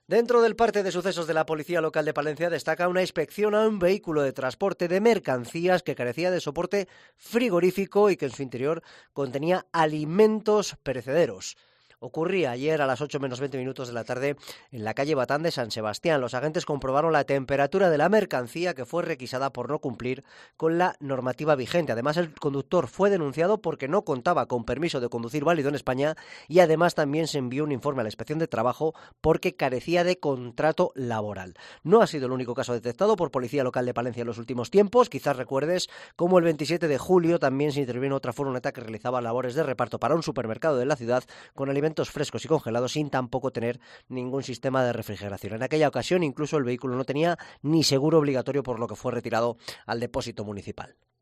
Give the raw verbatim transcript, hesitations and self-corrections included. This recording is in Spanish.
Dentro del parte de sucesos de la Policía Local de Palencia destaca una inspección a un vehículo de transporte de mercancías que carecía de soporte frigorífico y que en su interior contenía alimentos perecederos. Ocurría ayer a las ocho menos veinte minutos de la tarde en la calle Batán de San Sebastián. Los agentes comprobaron la temperatura de la mercancía que fue requisada por no cumplir con la normativa vigente. Además, el conductor fue denunciado porque no contaba con permiso de conducir válido en España y además también se envió un informe a la Inspección de Trabajo porque carecía de contrato laboral. No ha sido el único caso detectado por Policía Local de Palencia en los últimos tiempos. Quizás recuerdes cómo el veintisiete de julio también se intervino otra furgoneta que realizaba labores de reparto para un supermercado de la ciudad con alimentos frescos y congelados sin tampoco tener ningún sistema de refrigeración. En aquella ocasión incluso el vehículo no tenía ni seguro obligatorio, por lo que fue retirado al depósito municipal.